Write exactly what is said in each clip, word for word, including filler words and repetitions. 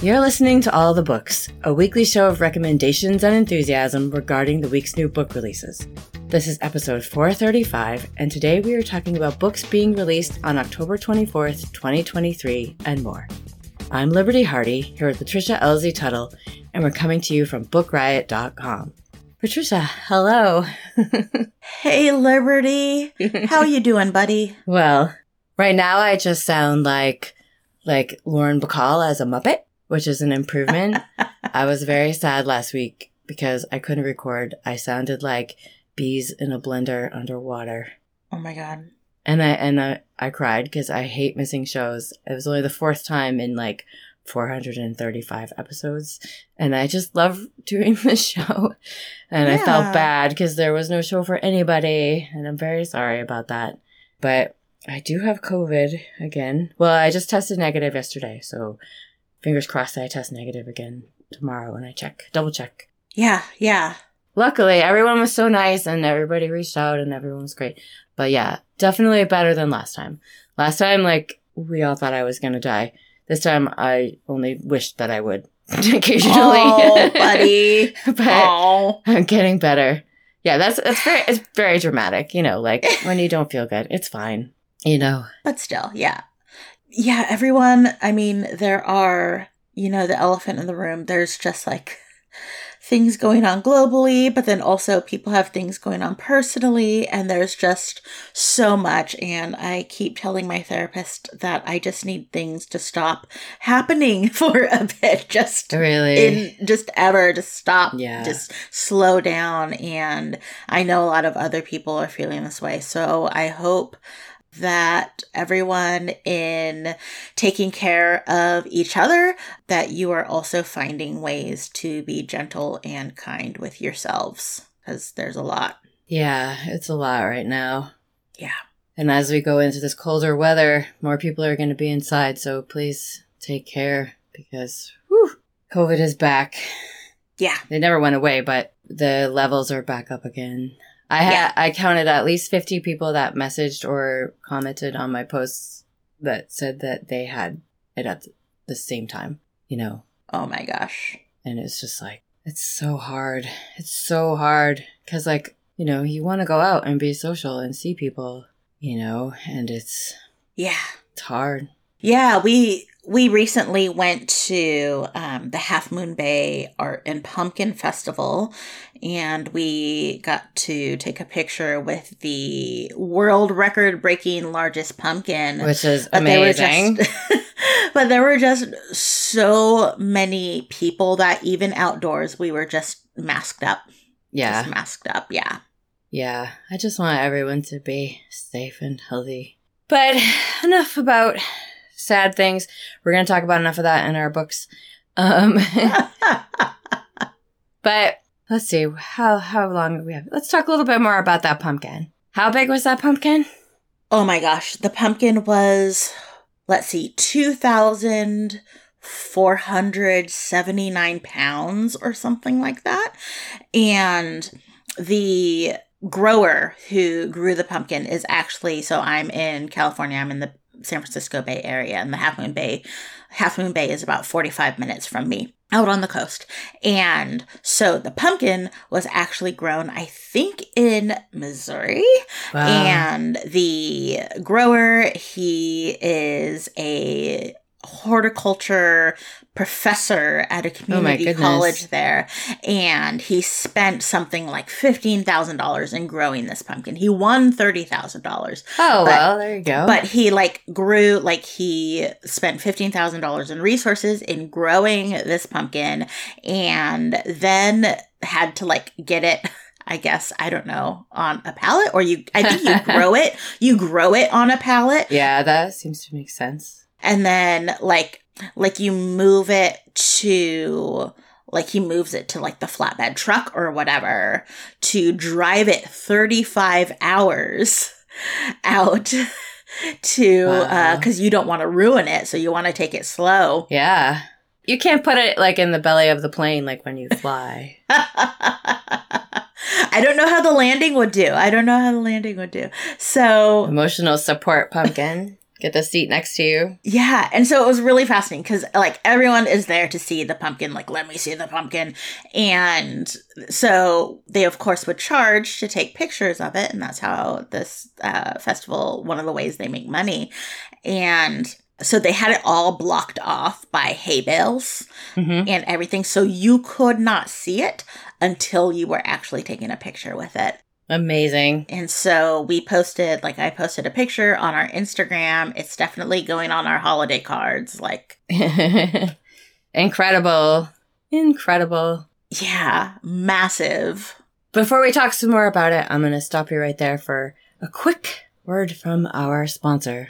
You're listening to All the Books, a weekly show of recommendations and enthusiasm regarding the week's new book releases. This is episode four thirty-five, and today we are talking about books being released on October twenty-fourth, twenty twenty-three, and more. I'm Liberty Hardy, here with Patricia Elsie Tuttle, and we're coming to you from book riot dot com. Patricia, hello. Hey, Liberty. How you doing, buddy? Well, right now I just sound like like Lauren Bacall as a Muppet, which is an improvement. I was very sad last week because I couldn't record. I sounded like bees in a blender underwater. Oh my God. And I and I, I cried because I hate missing shows. It was only the fourth time in like four hundred thirty-five episodes. And I just love doing this show. And yeah. I felt bad because there was no show for anybody. And I'm very sorry about that. But I do have COVID again. Well, I just tested negative yesterday. So fingers crossed that I test negative again tomorrow when I check. Double check. Yeah, yeah. Luckily, everyone was so nice and everybody reached out and everyone was great. But yeah, definitely better than last time. Last time, like, we all thought I was going to die. This time, I only wished that I would occasionally. Oh, buddy. But oh. I'm getting better. Yeah, that's that's very it's very dramatic, you know, like when you don't feel good, it's fine, you know. But still, yeah. Yeah, everyone, I mean, there are, you know, the elephant in the room. There's just like things going on globally, but then also people have things going on personally, and there's just so much. And I keep telling my therapist that I just need things to stop happening for a bit, just really, in just ever to stop, yeah, just slow down. And I know a lot of other people are feeling this way, so I hope that everyone in taking care of each other, that you are also finding ways to be gentle and kind with yourselves, because there's a lot. Yeah, it's a lot right now. Yeah. And as we go into this colder weather, more people are going to be inside, so please take care because whew, COVID is back. Yeah. They never went away, but the levels are back up again. I had yeah. I counted at least fifty people that messaged or commented on my posts that said that they had it at the same time, you know. Oh my gosh. And it's just like, it's so hard. It's so hard because, like, you know, you want to go out and be social and see people, you know, and it's yeah, it's hard. Yeah, we we recently went to um, the Half Moon Bay Art and Pumpkin Festival, and we got to take a picture with the world record-breaking largest pumpkin. Which is but amazing. There just, but there were just so many people that even outdoors, we were just masked up. Yeah. Just masked up, yeah. Yeah, I just want everyone to be safe and healthy. But enough about sad things. We're going to talk about enough of that in our books. Um, but let's see. How how long do we have? Let's talk a little bit more about that pumpkin. How big was that pumpkin? Oh my gosh. The pumpkin was, let's see, two thousand four hundred seventy-nine pounds or something like that. And the grower who grew the pumpkin is actually, so I'm in California. I'm in the San Francisco Bay Area, and the Half Moon Bay, Half Moon Bay is about forty-five minutes from me out on the coast. And so the pumpkin was actually grown, I think, in Missouri. Wow. And the grower, he is a horticulture professor at a community oh college there, and he spent something like fifteen thousand dollars in growing this pumpkin. He won thirty thousand dollars. Oh, but, well, there you go. But he like grew, like he spent fifteen thousand dollars in resources in growing this pumpkin, and then had to like get it, I guess, I don't know, on a pallet, or you, I think you grow it, you grow it on a pallet. Yeah, that seems to make sense. And then, like, like you move it to, like, he moves it to, like, the flatbed truck or whatever to drive it thirty-five hours out to, wow. uh, because you don't want to ruin it, so you want to take it slow. Yeah. You can't put it, like, in the belly of the plane, like, when you fly. I don't know how the landing would do. I don't know how the landing would do. So. Emotional support pumpkin. Get the seat next to you. Yeah. And so it was really fascinating because, like, everyone is there to see the pumpkin. Like, let me see the pumpkin. And so they, of course, would charge to take pictures of it. And that's how this uh, festival, one of the ways they make money. And so they had it all blocked off by hay bales mm-hmm. and everything. So you could not see it until you were actually taking a picture with it. Amazing. And so we posted, like I posted a picture on our Instagram. It's definitely going on our holiday cards. Like, incredible. Incredible. Yeah, massive. Before we talk some more about it, I'm going to stop you right there for a quick word from our sponsor.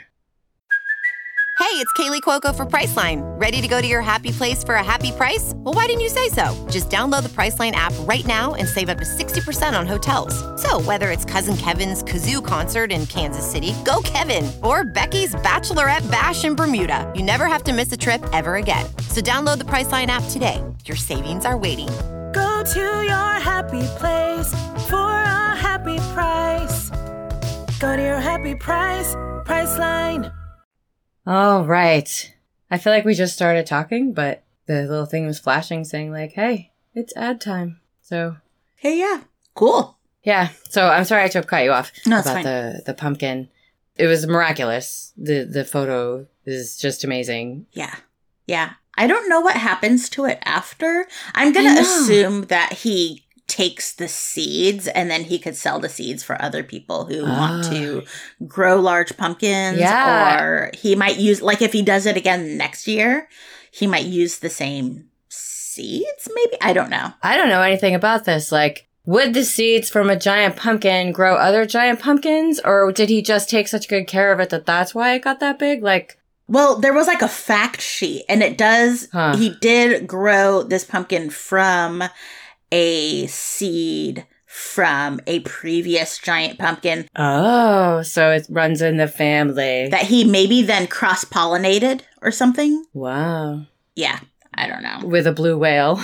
Hey, it's Kaylee Cuoco for Priceline. Ready to go to your happy place for a happy price? Well, why didn't you say so? Just download the Priceline app right now and save up to sixty percent on hotels. So whether it's Cousin Kevin's Kazoo Concert in Kansas City, go Kevin, or Becky's Bachelorette Bash in Bermuda, you never have to miss a trip ever again. So download the Priceline app today. Your savings are waiting. Go to your happy place for a happy price. Go to your happy price, Priceline. All right. I feel like we just started talking, but the little thing was flashing saying like, hey, it's ad time. So. Hey, yeah. Cool. Yeah. So I'm sorry I to cut you off no, it's about fine. the, the pumpkin. It was miraculous. The, the photo is just amazing. Yeah. Yeah. I don't know what happens to it after. I'm going to assume that he takes the seeds and then he could sell the seeds for other people who oh. want to grow large pumpkins. Yeah. Or he might use, like if he does it again next year, he might use the same seeds maybe? I don't know. I don't know anything about this. Like, would the seeds from a giant pumpkin grow other giant pumpkins? Or did he just take such good care of it that that's why it got that big? Like, well, there was like a fact sheet and it does, huh. he did grow this pumpkin from a seed from a previous giant pumpkin. Oh, so it runs in the family. That he maybe then cross-pollinated or something. Wow. Yeah, I don't know. With a blue whale.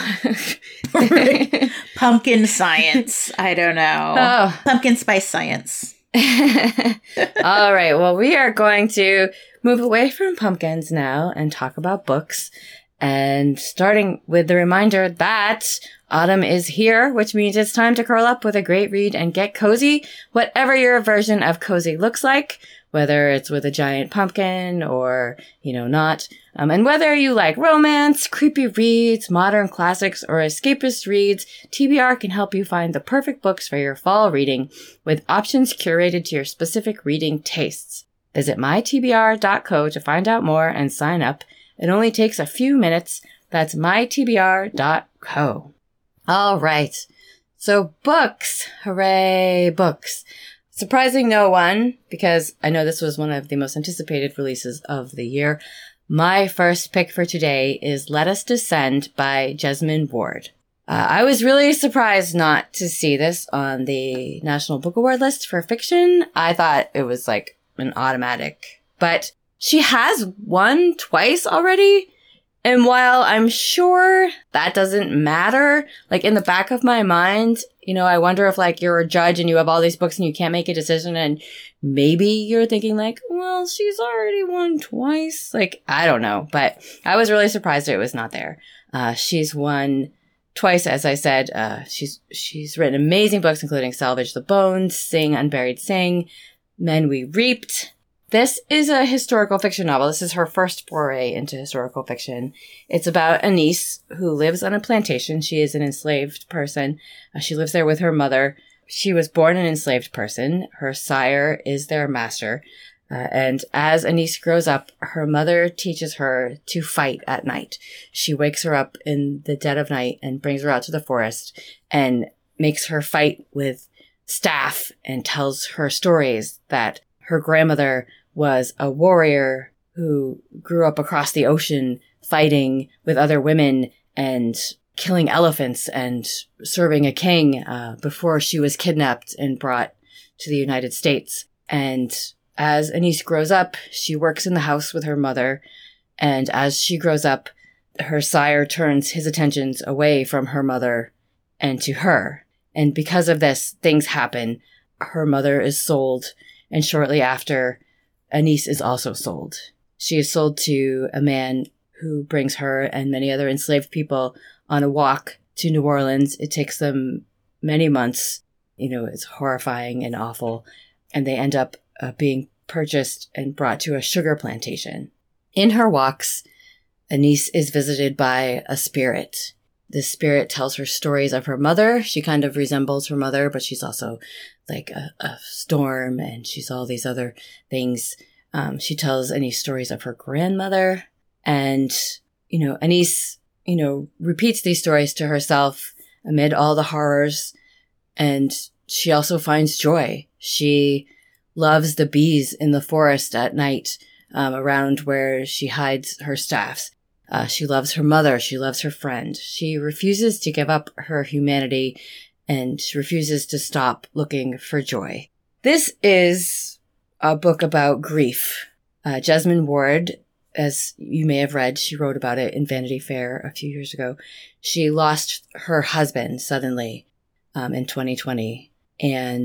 Pumpkin science. I don't know. Oh. Pumpkin spice science. All right, well, we are going to move away from pumpkins now and talk about books. And starting with the reminder that autumn is here, which means it's time to curl up with a great read and get cozy, whatever your version of cozy looks like, whether it's with a giant pumpkin or, you know, not. Um, and whether you like romance, creepy reads, modern classics, or escapist reads, T B R can help you find the perfect books for your fall reading with options curated to your specific reading tastes. Visit my T B R dot co to find out more and sign up. It only takes a few minutes. That's my T B R dot co. All right. So books. Hooray, books. Surprising no one, because I know this was one of the most anticipated releases of the year. My first pick for today is Let Us Descend by Jesmyn Ward. Uh, I was really surprised not to see this on the National Book Award list for fiction. I thought it was like an automatic, but she has won twice already. And while I'm sure that doesn't matter, like in the back of my mind, you know, I wonder if like you're a judge and you have all these books and you can't make a decision and maybe you're thinking like, well, she's already won twice. Like, I don't know, but I was really surprised that it was not there. Uh, she's won twice, as I said. Uh, she's, she's written amazing books, including Salvage the Bones, Sing, Unburied Sing, Men We Reaped. This is a historical fiction novel. This is her first foray into historical fiction. It's about Anise, who lives on a plantation. She is an enslaved person. Uh, she lives there with her mother. She was born an enslaved person. Her sire is their master. Uh, and as Anise grows up, her mother teaches her to fight at night. She wakes her up in the dead of night and brings her out to the forest and makes her fight with staff and tells her stories that her grandmother was a warrior who grew up across the ocean fighting with other women and killing elephants and serving a king uh, before she was kidnapped and brought to the United States. And as Anise grows up, she works in the house with her mother. And as she grows up, her sire turns his attentions away from her mother and to her. And because of this, things happen. Her mother is sold, and shortly after, Anise is also sold. She is sold to a man who brings her and many other enslaved people on a walk to New Orleans. It takes them many months. You know, it's horrifying and awful. And they end up uh, being purchased and brought to a sugar plantation. In her walks, Anise is visited by a spirit. This spirit tells her stories of her mother. She kind of resembles her mother, but she's also like a, a storm, and she's all these other things. Um, she tells Anise stories of her grandmother. And, you know, Anise, you know, repeats these stories to herself amid all the horrors. And she also finds joy. She loves the bees in the forest at night, um, around where she hides her staffs. Uh, she loves her mother. She loves her friend. She refuses to give up her humanity, and she refuses to stop looking for joy. This is a book about grief. Uh, Jesmyn Ward, as you may have read, she wrote about it in Vanity Fair a few years ago. She lost her husband suddenly um, in twenty twenty, and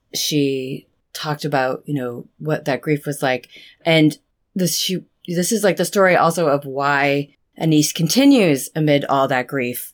she talked about, you know, what that grief was like. And this she this is like the story also of why Anise continues amid all that grief.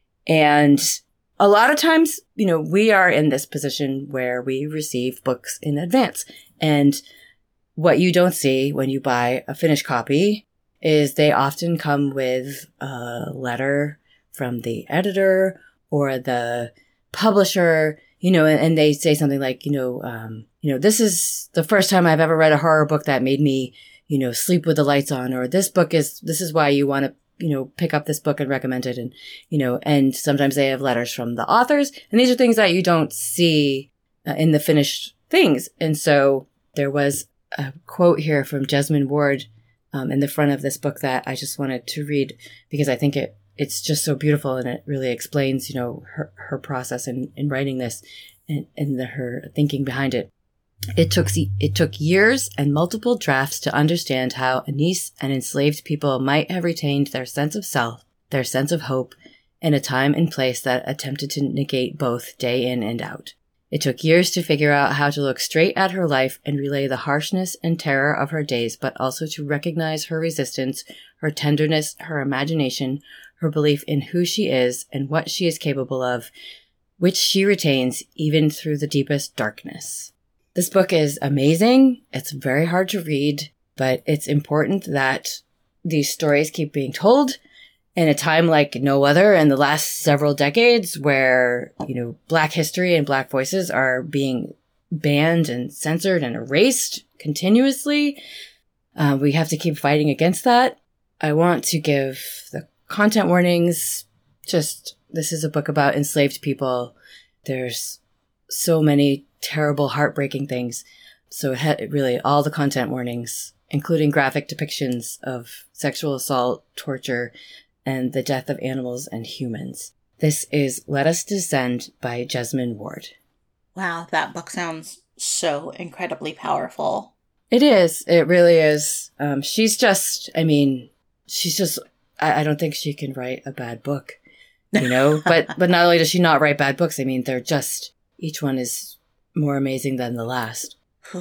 And a lot of times, you know, we are in this position where we receive books in advance. And what you don't see when you buy a finished copy is they often come with a letter from the editor or the publisher, you know, and, and they say something like, you know, um, you know, this is the first time I've ever read a horror book that made me, you know, sleep with the lights on, or this book is, this is why you want to, you know, pick up this book and recommend it. And, you know, and sometimes they have letters from the authors. And these are things that you don't see uh, in the finished things. And so there was a quote here from Jesmyn Ward um, in the front of this book that I just wanted to read because I think it, it's just so beautiful, and it really explains, you know, her, her process in, in writing this and, and the, her thinking behind it. It took it took years and multiple drafts to understand how Anise and enslaved people might have retained their sense of self, their sense of hope, in a time and place that attempted to negate both day in and out. It took years to figure out how to look straight at her life and relay the harshness and terror of her days, but also to recognize her resistance, her tenderness, her imagination, her belief in who she is and what she is capable of, which she retains even through the deepest darkness. This book is amazing. It's very hard to read, but it's important that these stories keep being told in a time like no other in the last several decades, where, you know, Black history and Black voices are being banned and censored and erased continuously. Uh, we have to keep fighting against that. I want to give the content warnings. Just, this is a book about enslaved people. There's so many terrible, heartbreaking things. So it had really all the content warnings, including graphic depictions of sexual assault, torture, and the death of animals and humans. This is Let Us Descend by Jesmyn Ward. Wow, that book sounds so incredibly powerful. It is. It really is. Um, she's just, I mean, she's just, I, I don't think she can write a bad book, you know? but but not only does she not write bad books, I mean, they're just, each one is more amazing than the last.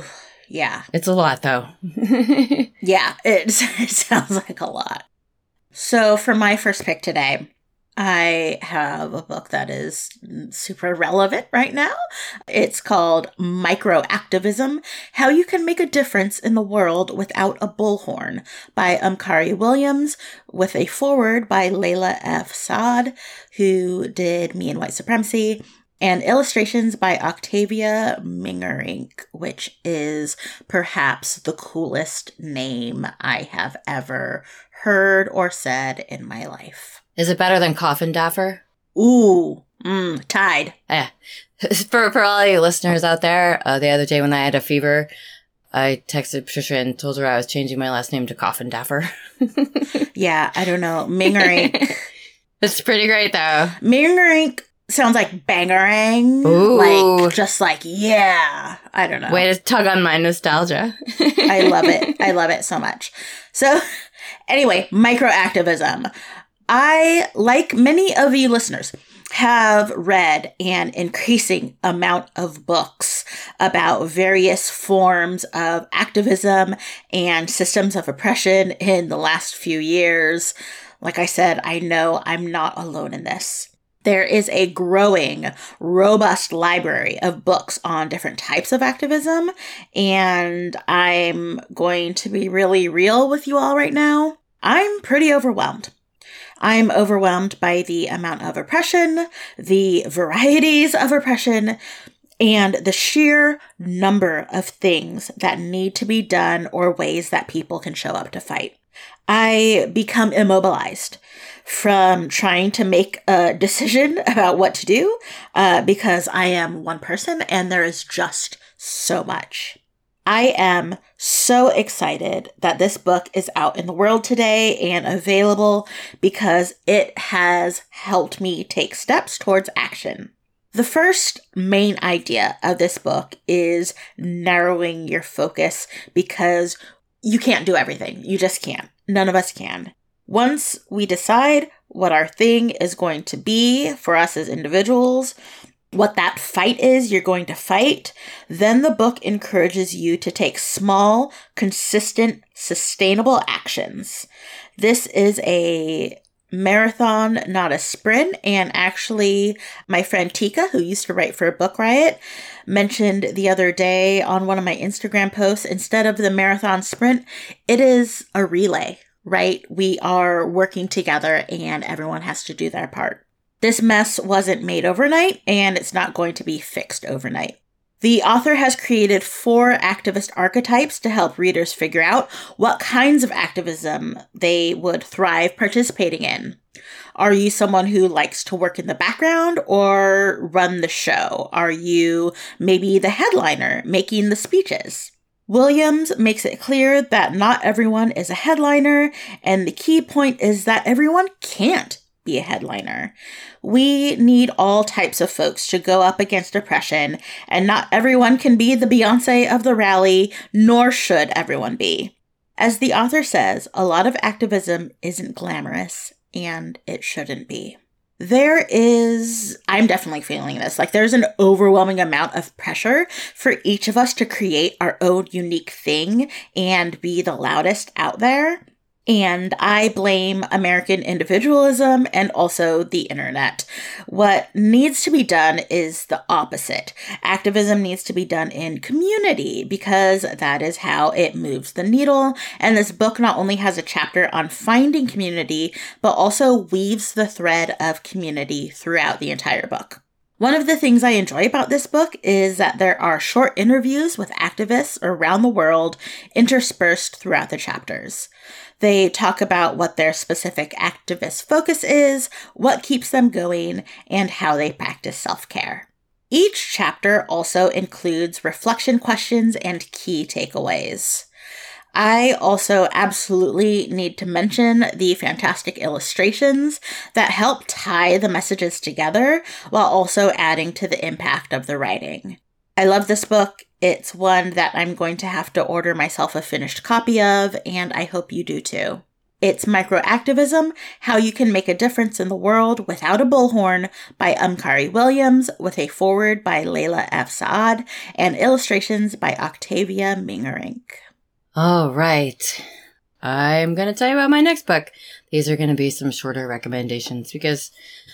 Yeah. It's a lot, though. Yeah, it, it sounds like a lot. So for my first pick today, I have a book that is super relevant right now. It's called Microactivism: How You Can Make a Difference in the World Without a Bullhorn by Umkari Williams, with a foreword by Layla F. Saad, who did Me and White Supremacy, and illustrations by Octavia Mingerink, which is perhaps the coolest name I have ever heard or said in my life. Is it better than Coffin Daffer? Ooh, mm, tied. Yeah. For, for all you listeners out there, uh, the other day when I had a fever, I texted Patricia and told her I was changing my last name to Coffin Daffer. Yeah, I don't know. Mingerink. It's pretty great, though. Mingerink sounds like bangarang. Ooh. Like, just like, yeah. I don't know. Way to tug on my nostalgia. I love it. I love it so much. So, anyway, microactivism. I, like many of you listeners, have read an increasing amount of books about various forms of activism and systems of oppression in the last few years. Like I said, I know I'm not alone in this. There is a growing, robust library of books on different types of activism, and I'm going to be really real with you all right now. I'm pretty overwhelmed. I'm overwhelmed by the amount of oppression, the varieties of oppression, and the sheer number of things that need to be done or ways that people can show up to fight. I become immobilized from trying to make a decision about what to do uh, because I am one person and there is just so much. I am so excited that this book is out in the world today and available because it has helped me take steps towards action. The first main idea of this book is narrowing your focus because you can't do everything. You just can't. None of us can. Once we decide what our thing is going to be for us as individuals, what that fight is you're going to fight, then the book encourages you to take small, consistent, sustainable actions. This is a marathon, not a sprint. And actually, my friend Tika, who used to write for Book Riot, mentioned the other day on one of my Instagram posts, instead of the marathon sprint, it is a relay, right? We are working together and everyone has to do their part. This mess wasn't made overnight and it's not going to be fixed overnight. The author has created four activist archetypes to help readers figure out what kinds of activism they would thrive participating in. Are you someone who likes to work in the background or run the show? Are you maybe the headliner making the speeches? Williams makes it clear that not everyone is a headliner, and the key point is that everyone can't be a headliner. We need all types of folks to go up against oppression, and not everyone can be the Beyonce of the rally, nor should everyone be. As the author says, a lot of activism isn't glamorous, and it shouldn't be. There is, I'm definitely feeling this, like there's an overwhelming amount of pressure for each of us to create our own unique thing and be the loudest out there. And I blame American individualism and also the internet. What needs to be done is the opposite. Activism needs to be done in community because that is how it moves the needle. And this book not only has a chapter on finding community, but also weaves the thread of community throughout the entire book. One of the things I enjoy about this book is that there are short interviews with activists around the world interspersed throughout the chapters. They talk about what their specific activist focus is, what keeps them going, and how they practice self-care. Each chapter also includes reflection questions and key takeaways. I also absolutely need to mention the fantastic illustrations that help tie the messages together while also adding to the impact of the writing. I love this book. It's one that I'm going to have to order myself a finished copy of, and I hope you do too. It's Microactivism, How You Can Make a Difference in the World Without a Bullhorn by Umkari Williams, with a foreword by Layla F. Saad and illustrations by Octavia Mingerink. All right. I'm going to tell you about my next book. These are going to be some shorter recommendations because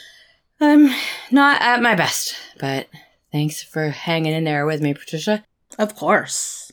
I'm not at my best, but thanks for hanging in there with me, Patricia. Of course.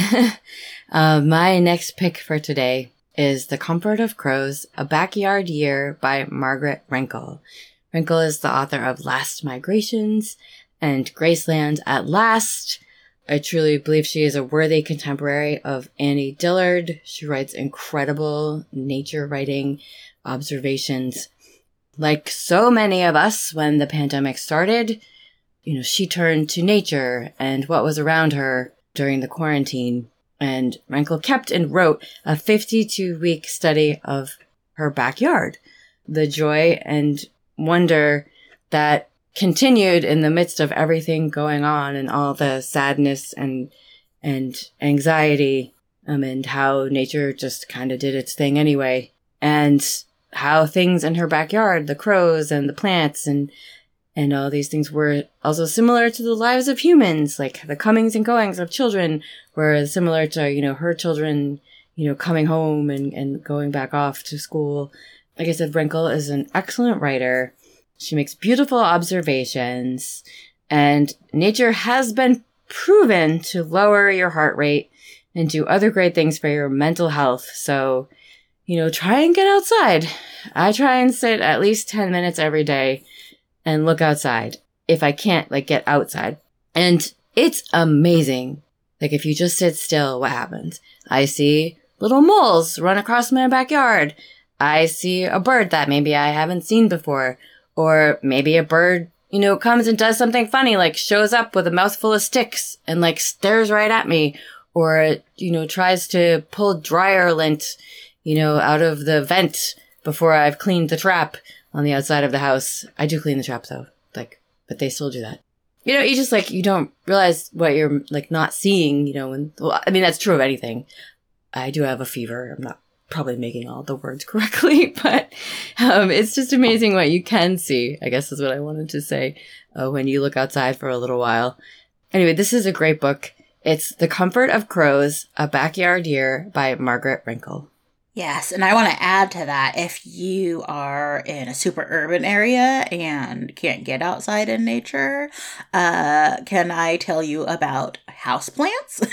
uh, my next pick for today is The Comfort of Crows, A Backyard Year by Margaret Renkl. Renkl is the author of Last Migrations and Graceland at Last. I truly believe she is a worthy contemporary of Annie Dillard. She writes incredible nature writing observations. Like so many of us when the pandemic started, you know, she turned to nature and what was around her during the quarantine. And Renkl kept and wrote a fifty-two week study of her backyard. The joy and wonder that continued in the midst of everything going on and all the sadness and and anxiety, um, and how nature just kind of did its thing anyway. And how things in her backyard, the crows and the plants and And all these things were also similar to the lives of humans, like the comings and goings of children were similar to, you know, her children, you know, coming home and, and going back off to school. Like I said, Wrinkle is an excellent writer. She makes beautiful observations, and nature has been proven to lower your heart rate and do other great things for your mental health. So, you know, try and get outside. I try and sit at least ten minutes every day and look outside if I can't, like, get outside. And it's amazing. Like, if you just sit still, what happens? I see little moles run across my backyard. I see a bird that maybe I haven't seen before. Or maybe a bird, you know, comes and does something funny, like shows up with a mouthful of sticks and, like, stares right at me. Or, you know, tries to pull dryer lint, you know, out of the vent before I've cleaned the trap on the outside of the house. I do clean the trap, though, like, but they still do that. You know, you just, like, you don't realize what you're, like, not seeing, you know, and, well, I mean, that's true of anything. I do have a fever. I'm not probably making all the words correctly, but um, it's just amazing what you can see, I guess is what I wanted to say, uh, when you look outside for a little while. Anyway, this is a great book. It's The Comfort of Crows, A Backyard Year by Margaret Wrinkle. Yes, and I want to add to that, if you are in a super urban area and can't get outside in nature, uh, can I tell you about houseplants?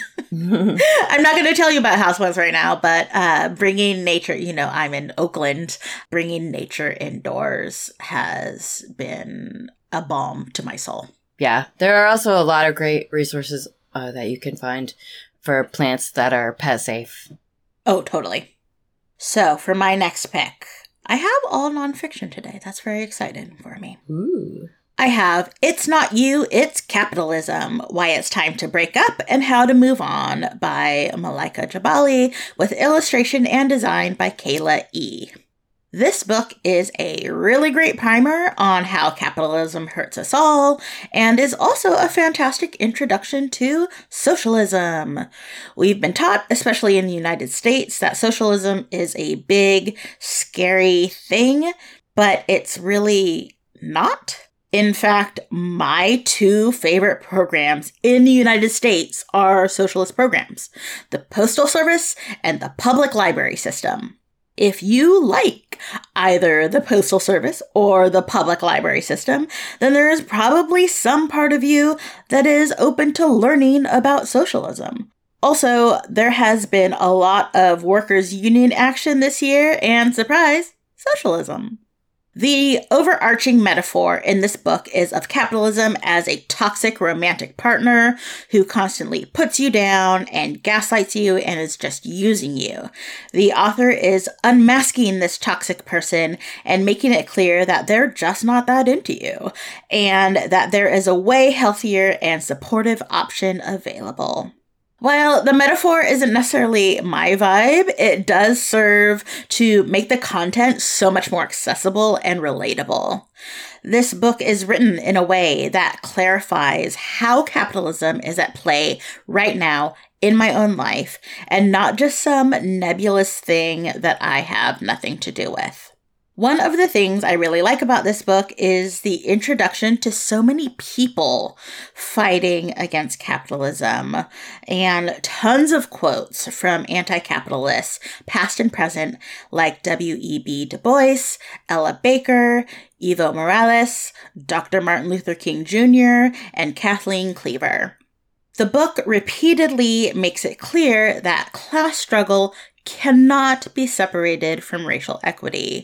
I'm not going to tell you about houseplants right now, but uh, bringing nature, you know, I'm in Oakland, bringing nature indoors has been a balm to my soul. Yeah, there are also a lot of great resources uh, that you can find for plants that are pet safe. Oh, totally. So, for my next pick, I have all nonfiction today. That's very exciting for me. Ooh. I have It's Not You, It's Capitalism, Why It's Time to Break Up and How to Move On by Malika Jabali, with illustration and design by Kayla E. This book is a really great primer on how capitalism hurts us all, and is also a fantastic introduction to socialism. We've been taught, especially in the United States, that socialism is a big, scary thing, but it's really not. In fact, my two favorite programs in the United States are socialist programs: the Postal Service and the Public Library System. If you like either the Postal Service or the Public Library System, then there is probably some part of you that is open to learning about socialism. Also, there has been a lot of workers' union action this year, and surprise, socialism. The overarching metaphor in this book is of capitalism as a toxic romantic partner who constantly puts you down and gaslights you and is just using you. The author is unmasking this toxic person and making it clear that they're just not that into you, and that there is a way healthier and supportive option available. While the metaphor isn't necessarily my vibe, it does serve to make the content so much more accessible and relatable. This book is written in a way that clarifies how capitalism is at play right now in my own life, and not just some nebulous thing that I have nothing to do with. One of the things I really like about this book is the introduction to so many people fighting against capitalism, and tons of quotes from anti-capitalists, past and present, like W E B Du Bois, Ella Baker, Evo Morales, Doctor Martin Luther King Junior, and Kathleen Cleaver. The book repeatedly makes it clear that class struggle cannot be separated from racial equity.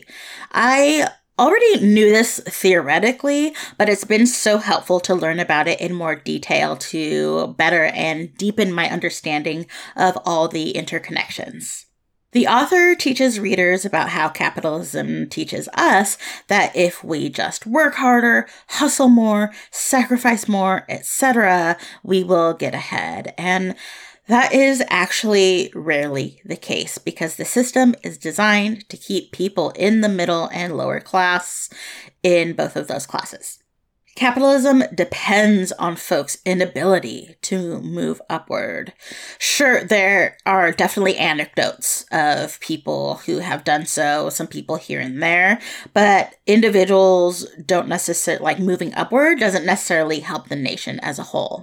I already knew this theoretically, but it's been so helpful to learn about it in more detail to better and deepen my understanding of all the interconnections. The author teaches readers about how capitalism teaches us that if we just work harder, hustle more, sacrifice more, et cetera, we will get ahead. And that is actually rarely the case, because the system is designed to keep people in the middle and lower class in both of those classes. Capitalism depends on folks' inability to move upward. Sure, there are definitely anecdotes of people who have done so, some people here and there, but individuals don't necessarily, like moving upward doesn't necessarily help the nation as a whole.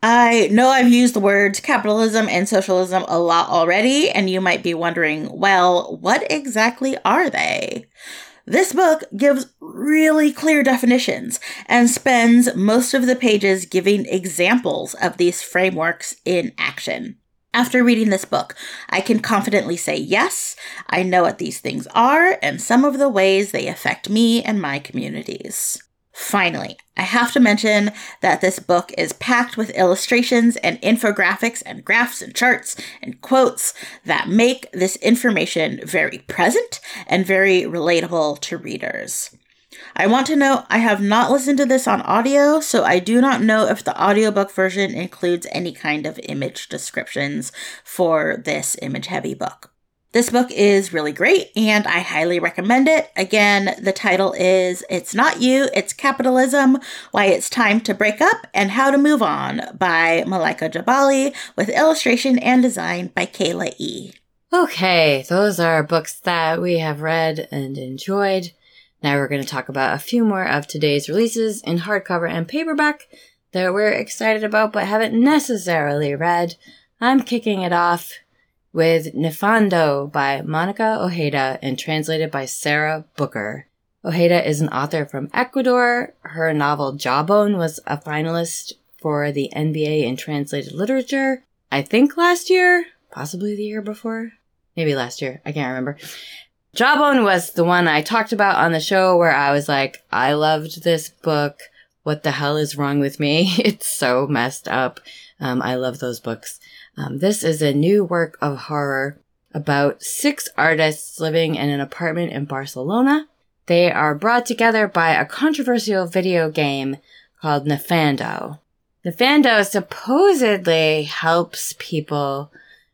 I know I've used the words capitalism and socialism a lot already, and you might be wondering, well, what exactly are they? This book gives really clear definitions and spends most of the pages giving examples of these frameworks in action. After reading this book, I can confidently say, yes, I know what these things are and some of the ways they affect me and my communities. Finally, I have to mention that this book is packed with illustrations and infographics and graphs and charts and quotes that make this information very present and very relatable to readers. I want to note I have not listened to this on audio, so I do not know if the audiobook version includes any kind of image descriptions for this image-heavy book. This book is really great, and I highly recommend it. Again, the title is It's Not You, It's Capitalism, Why It's Time to Break Up and How to Move On by Malaika Jabali, with illustration and design by Kayla E. Okay, those are books that we have read and enjoyed. Now we're going to talk about a few more of today's releases in hardcover and paperback that we're excited about but haven't necessarily read. I'm kicking it off with Nefando by Monica Ojeda and translated by Sarah Booker. Ojeda is an author from Ecuador. Her novel Jawbone was a finalist for the N B A in Translated Literature, I think last year, possibly the year before, maybe last year, I can't remember. Jawbone was the one I talked about on the show where I was like, I loved this book. What the hell is wrong with me? It's so messed up. Um, I love those books. Um, this is a new work of horror about six artists living in an apartment in Barcelona. They are brought together by a controversial video game called Nefando. Nefando supposedly helps people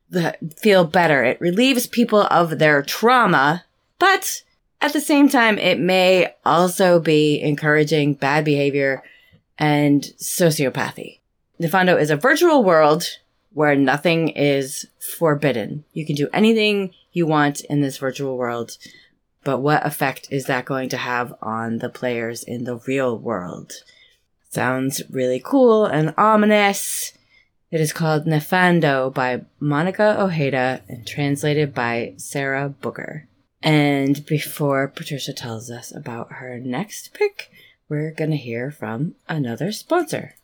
feel better. It relieves people of their trauma, but at the same time, it may also be encouraging bad behavior and sociopathy. Nefando is a virtual world where nothing is forbidden. You can do anything you want in this virtual world, but what effect is that going to have on the players in the real world? Sounds really cool and ominous. It is called Nefando by Monica Ojeda and translated by Sarah Booker. And before Patricia tells us about her next pick, we're going to hear from another sponsor.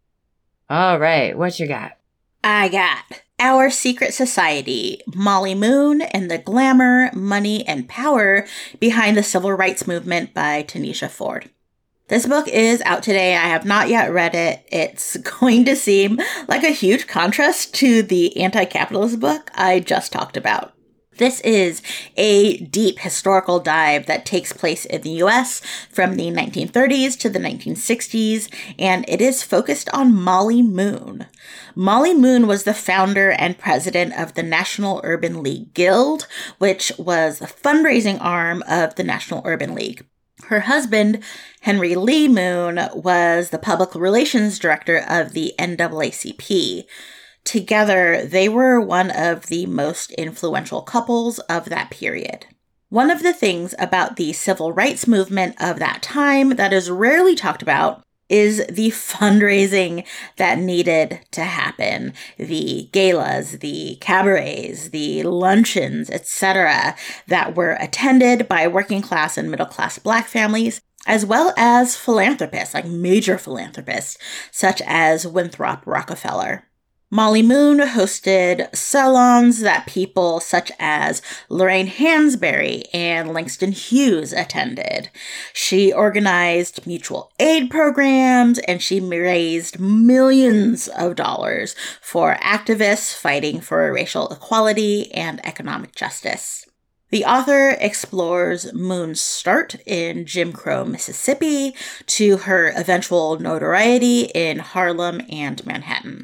All right, what you got? I got Our Secret Society, Molly Moon and the Glamour, Money, and Power Behind the Civil Rights Movement by Tanisha Ford. This book is out today. I have not yet read it. It's going to seem like a huge contrast to the anti-capitalist book I just talked about. This is a deep historical dive that takes place in the U S from the nineteen thirties to the nineteen sixties, and it is focused on Molly Moon. Molly Moon was the founder and president of the National Urban League Guild, which was the fundraising arm of the National Urban League. Her husband, Henry Lee Moon, was the public relations director of the N double A C P. Together, they were one of the most influential couples of that period. One of the things about the civil rights movement of that time that is rarely talked about is the fundraising that needed to happen. The galas, the cabarets, the luncheons, et cetera that were attended by working class and middle class Black families, as well as philanthropists, like major philanthropists, such as Winthrop Rockefeller. Molly Moon hosted salons that people such as Lorraine Hansberry and Langston Hughes attended. She organized mutual aid programs, and she raised millions of dollars for activists fighting for racial equality and economic justice. The author explores Moon's start in Jim Crow, Mississippi, to her eventual notoriety in Harlem and Manhattan.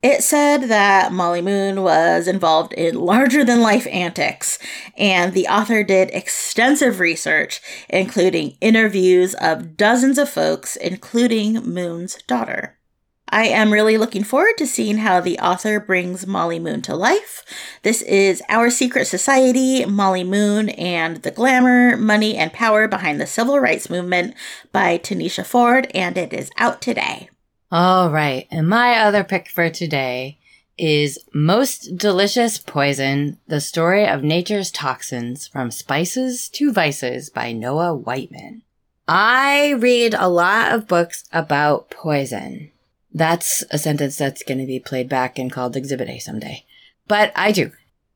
It said that Molly Moon was involved in larger-than-life antics, and the author did extensive research, including interviews of dozens of folks, including Moon's daughter. I am really looking forward to seeing how the author brings Molly Moon to life. This is Our Secret Society, Molly Moon, and the Glamour, Money, and Power Behind the Civil Rights Movement by Tanisha Ford, and it is out today. All right, and my other pick for today is Most Delicious Poison, The Story of Nature's Toxins, From Spices to Vices by Noah Whiteman. I read a lot of books about poison. That's a sentence that's going to be played back and called Exhibit A someday. But I do.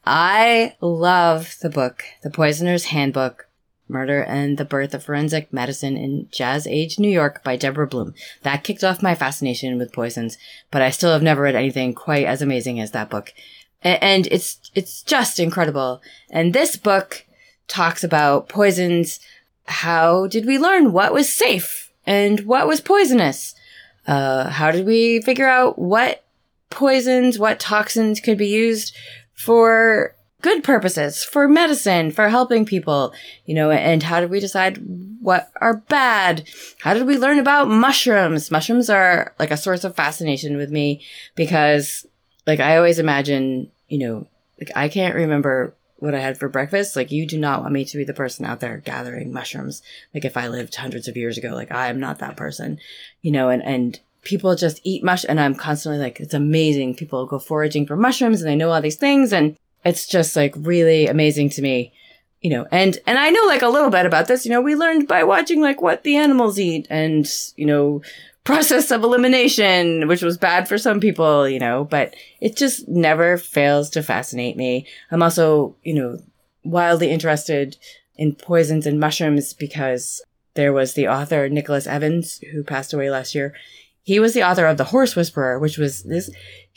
I love the book, The Poisoner's Handbook, Murder and the Birth of Forensic Medicine in Jazz Age New York by Deborah Bloom. That kicked off my fascination with poisons, but I still have never read anything quite as amazing as that book. And it's it's just incredible. And this book talks about poisons. How did we learn what was safe and what was poisonous? Uh, how did we figure out what poisons, what toxins could be used for good purposes, for medicine, for helping people, you know, and how did we decide what are bad? How did we learn about mushrooms? Mushrooms are like a source of fascination with me because, like, I always imagine, you know, like, I can't remember what I had for breakfast. Like, you do not want me to be the person out there gathering mushrooms. Like, if I lived hundreds of years ago, like, I am not that person, you know, and, and people just eat mush. And I'm constantly like, it's amazing. People go foraging for mushrooms and they know all these things. And it's just like really amazing to me, you know, and, and I know like a little bit about this, you know, we learned by watching like what the animals eat and, you know, process of elimination, which was bad for some people, you know, but it just never fails to fascinate me. I'm also, you know, wildly interested in poisons and mushrooms because there was the author, Nicholas Evans, who passed away last year. He was the author of The Horse Whisperer, which was this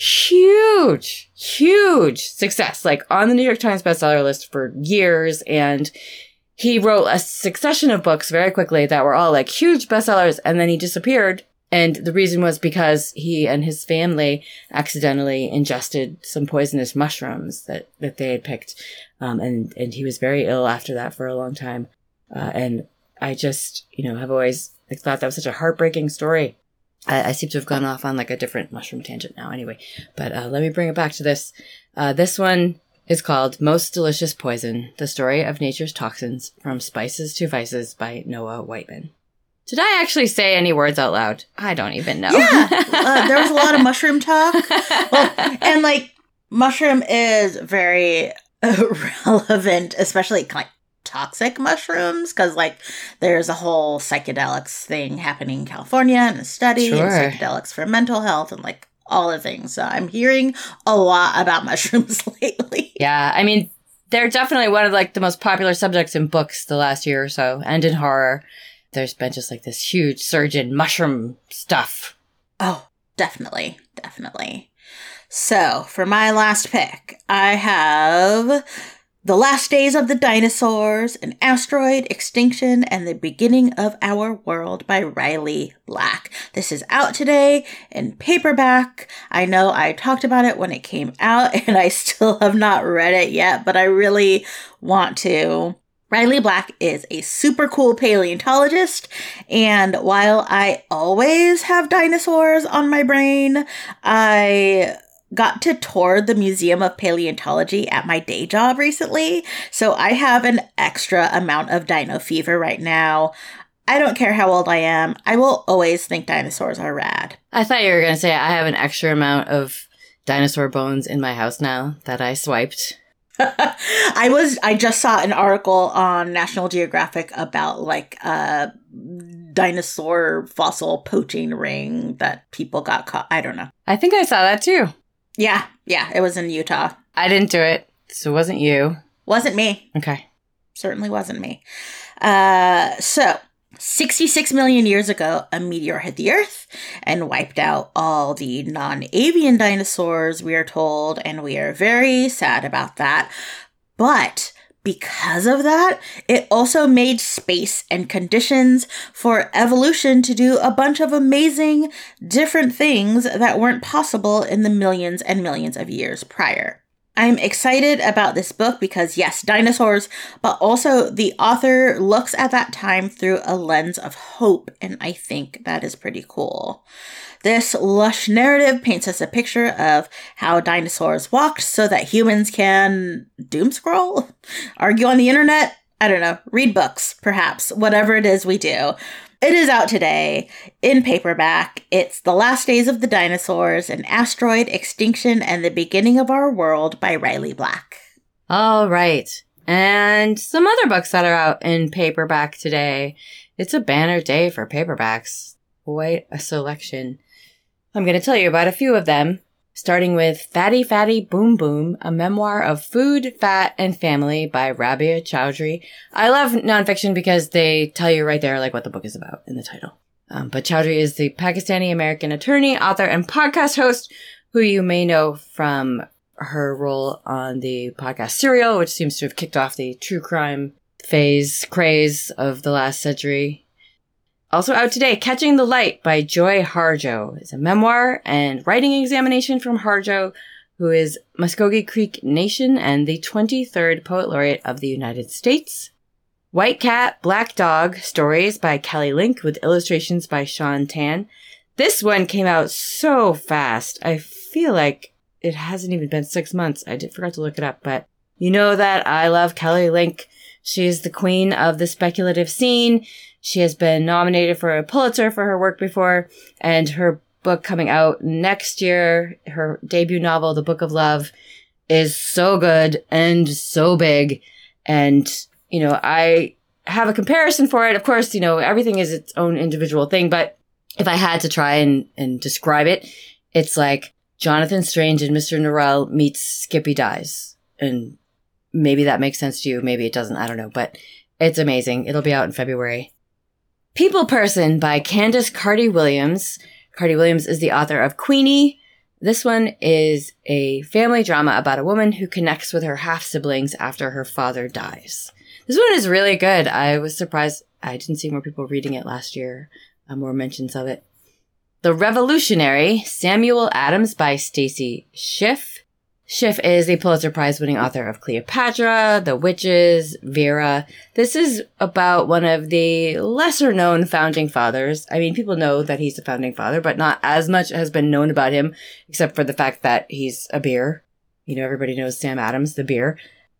huge, huge success, like on the New York Times bestseller list for years. And he wrote a succession of books very quickly that were all like huge bestsellers. And then he disappeared. And the reason was because he and his family accidentally ingested some poisonous mushrooms that, that they had picked. Um, and, and he was very ill after that for a long time. Uh, and I just, you know, have always like, thought that was such a heartbreaking story. I, I seem to have gone off on like a different mushroom tangent now anyway. But uh, let me bring it back to this. Uh, this one is called Most Delicious Poison, The Story of Nature's Toxins, From Spices to Vices by Noah Whiteman. Did I actually say any words out loud? I don't even know. Yeah, uh, there was a lot of mushroom talk. Well, and like mushroom is very uh, relevant, especially like toxic mushrooms, because like there's a whole psychedelics thing happening in California and a study Sure. and psychedelics for mental health and like all the things. So I'm hearing a lot about mushrooms lately. Yeah, I mean, they're definitely one of like the most popular subjects in books the last year or so, and in horror. There's been just like this huge surge in mushroom stuff. Oh, definitely. Definitely. So for my last pick, I have The Last Days of the Dinosaurs, An Asteroid, Extinction, and the Beginning of Our World by Riley Black. This is out today in paperback. I know I talked about it when it came out and I still have not read it yet, but I really want to. Riley Black is a super cool paleontologist, and while I always have dinosaurs on my brain, I got to tour the Museum of Paleontology at my day job recently, so I have an extra amount of dino fever right now. I don't care how old I am, I will always think dinosaurs are rad. I thought you were going to say I have an extra amount of dinosaur bones in my house now that I swiped. I was, I just saw an article on National Geographic about like a dinosaur fossil poaching ring that people got caught. I don't know. I think I saw that too. Yeah. Yeah. It was in Utah. I didn't do it, so it wasn't you. Wasn't me. Okay. Certainly wasn't me. Uh, so sixty-six million years ago, a meteor hit the Earth and wiped out all the non-avian dinosaurs, we are told, and we are very sad about that. But because of that, it also made space and conditions for evolution to do a bunch of amazing different things that weren't possible in the millions and millions of years prior. I'm excited about this book because, yes, dinosaurs, but also the author looks at that time through a lens of hope, and I think that is pretty cool. This lush narrative paints us a picture of how dinosaurs walked so that humans can doom scroll, argue on the internet, I don't know, read books, perhaps, whatever it is we do. It is out today in paperback. It's The Last Days of the Dinosaurs, An Asteroid, Extinction, and the Beginning of Our World by Riley Black. All right. And some other books that are out in paperback today. It's a banner day for paperbacks. Quite a selection. I'm going to tell you about a few of them, starting with Fatty Fatty Boom Boom, a memoir of food, fat, and family by Rabia Chaudhry. I love nonfiction because they tell you right there like what the book is about in the title. Um, but Chaudhry is the Pakistani-American attorney, author, and podcast host who you may know from her role on the podcast Serial, which seems to have kicked off the true crime phase, craze of the last century. Also out today, Catching the Light by Joy Harjo. It's a memoir and writing examination from Harjo, who is Muskogee Creek Nation and the twenty-third Poet Laureate of the United States. White Cat, Black Dog, Stories by Kelly Link with illustrations by Sean Tan. This one came out so fast. I feel like it hasn't even been six months. I did forgot to look it up, but you know that I love Kelly Link. She is the queen of the speculative scene. She has been nominated for a Pulitzer for her work before, and her book coming out next year, her debut novel, The Book of Love, is so good and so big. And, you know, I have a comparison for it. Of course, you know, everything is its own individual thing, but if I had to try and, and describe it, it's like Jonathan Strange and Mister Norrell meets Skippy Dies. And maybe that makes sense to you. Maybe it doesn't. I don't know. But it's amazing. It'll be out in February. People Person by Candace Carty-Williams. Carty-Williams is the author of Queenie. This one is a family drama about a woman who connects with her half-siblings after her father dies. This one is really good. I was surprised. I didn't see more people reading it last year. Uh, more mentions of it. The Revolutionary, Samuel Adams by Stacy Schiff. Schiff is the Pulitzer Prize-winning author of Cleopatra, The Witches, Vera. This is about one of the lesser-known founding fathers. I mean, people know that he's a founding father, but not as much has been known about him, except for the fact that he's a beer. You know, everybody knows Sam Adams, the beer.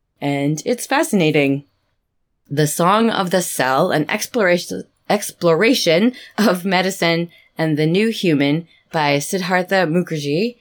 And it's fascinating. The Song of the Cell, an exploration, exploration of medicine and the new human by Siddhartha Mukherjee.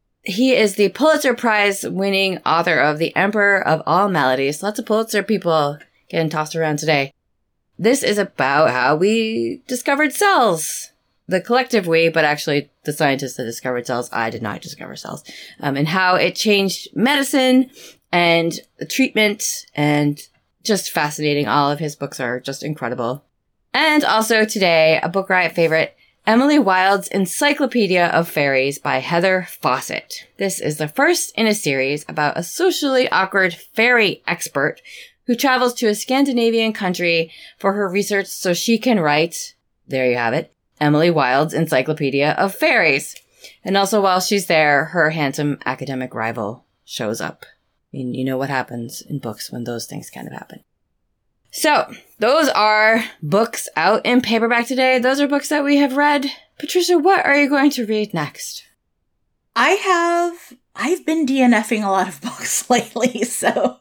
He is the Pulitzer Prize-winning author of The Emperor of All Maladies. Lots of Pulitzer people getting tossed around today. This is about how we discovered cells. The collective we, but actually the scientists that discovered cells. I did not discover cells. Um, and how it changed medicine and treatment, and just fascinating. All of his books are just incredible. And also today, a Book Riot favorite, Emily Wilde's Encyclopedia of Fairies by Heather Fawcett. This is the first in a series about a socially awkward fairy expert who travels to a Scandinavian country for her research so she can write, there you have it, Emily Wilde's Encyclopedia of Fairies. And also while she's there, her handsome academic rival shows up. I mean, you know what happens in books when those things kind of happen. So, those are books out in paperback today. Those are books that we have read. Patricia, what are you going to read next? I have, I've been DNFing a lot of books lately, so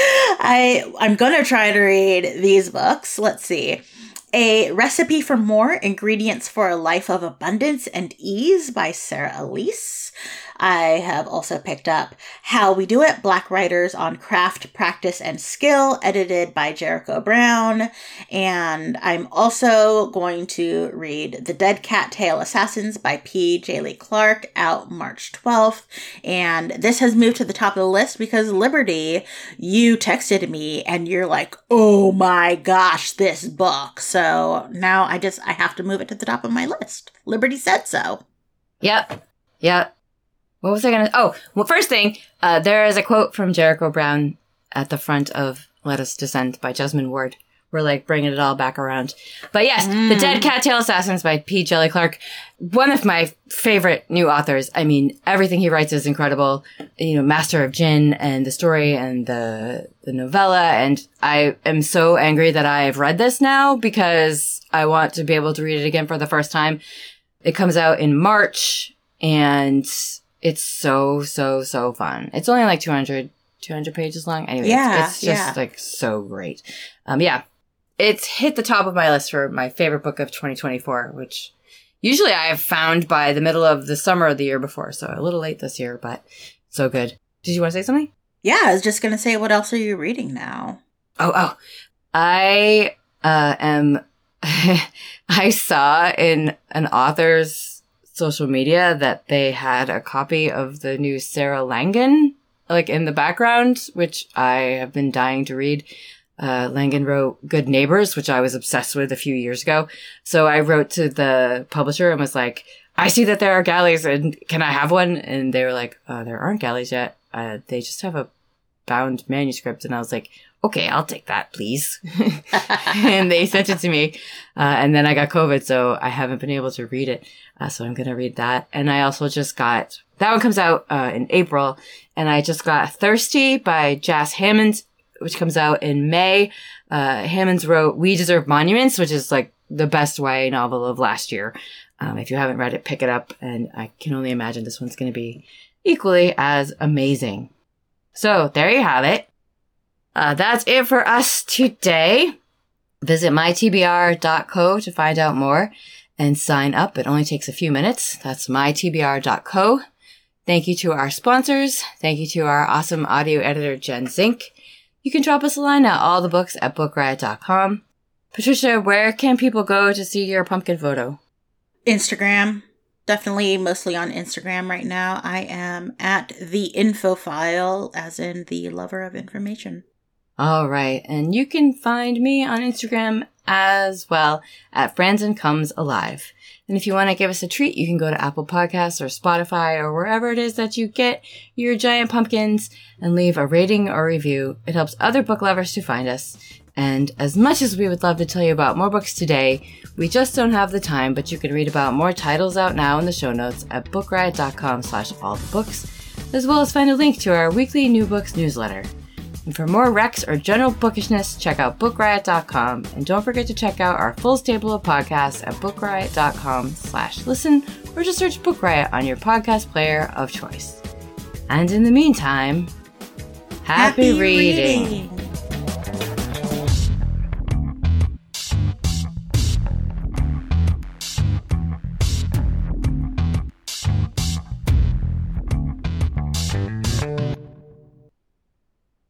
I, I'm going to try to read these books. Let's see. A Recipe for More, Ingredients for a Life of Abundance and Ease by Sarah Elise. I have also picked up How We Do It, Black Writers on Craft, Practice, and Skill, edited by Jericho Brown. And I'm also going to read The Dead Cat Tail Assassins by P. J. Clark, out March twelfth. And this has moved to the top of the list because Liberty, you texted me and you're like, oh my gosh, this book. So now I just, I have to move it to the top of my list. Liberty said so. Yep. Yep. What was I going to... Oh, well, first thing, uh, there is a quote from Jericho Brown at the front of Let Us Descend by Jesmyn Ward. We're like bringing it all back around. But yes, mm. The Dead Cattail Assassins by P. Djèlí Clark. One of my favorite new authors. I mean, everything he writes is incredible. You know, Master of Jinn and the story and the, the novella. And I am so angry that I've read this now because I want to be able to read it again for the first time. It comes out in March and it's so, so, so fun. It's only like two hundred, two hundred pages long. Anyway, yeah, it's, it's just yeah. like so great. Um, yeah. It's hit the top of my list for my favorite book of twenty twenty-four, which usually I have found by the middle of the summer of the year before. So a little late this year, but so good. Did you want to say something? Yeah, I was just going to say, what else are you reading now? Oh, oh. I uh, am... I saw in an author's social media that they had a copy of the new Sarah Langan, like in the background, which I have been dying to read. Uh, Langan wrote Good Neighbors, which I was obsessed with a few years ago. So I wrote to the publisher and was like, I see that there are galleys and can I have one? And they were like, uh, there aren't galleys yet. Uh, they just have a bound manuscript. And I was like, okay, I'll take that, please. And they sent it to me. Uh, and then I got COVID, so I haven't been able to read it. Uh, so I'm going to read that. And I also just got, that one comes out uh, in April. And I just got Thirsty by Jas Hammond, which comes out in May. Uh, Hammonds wrote We Deserve Monuments, which is like the best Y A novel of last year. Um, if you haven't read it, pick it up. And I can only imagine this one's going to be equally as amazing. So there you have it. Uh, that's it for us today. Visit my t b r dot co to find out more and sign up. It only takes a few minutes. That's my t b r dot co. Thank you to our sponsors. Thank you to our awesome audio editor, Jen Zink. You can drop us a line at all the books at book riot dot com. Patricia, where can people go to see your pumpkin photo? Instagram. Definitely mostly on Instagram right now. I am at the infophile, as in the lover of information. All right. And you can find me on Instagram as well at Franzen Comes Alive. And if you want to give us a treat, you can go to Apple Podcasts or Spotify or wherever it is that you get your giant pumpkins and leave a rating or review. It helps other book lovers to find us. And as much as we would love to tell you about more books today, we just don't have the time, but you can read about more titles out now in the show notes at book riot dot com slash all the books, as well as find a link to our weekly new books newsletter. And for more recs or general bookishness, check out book riot dot com. And don't forget to check out our full stable of podcasts at book riot dot com slash listen, or just search Book Riot on your podcast player of choice. And in the meantime, happy, happy reading. reading.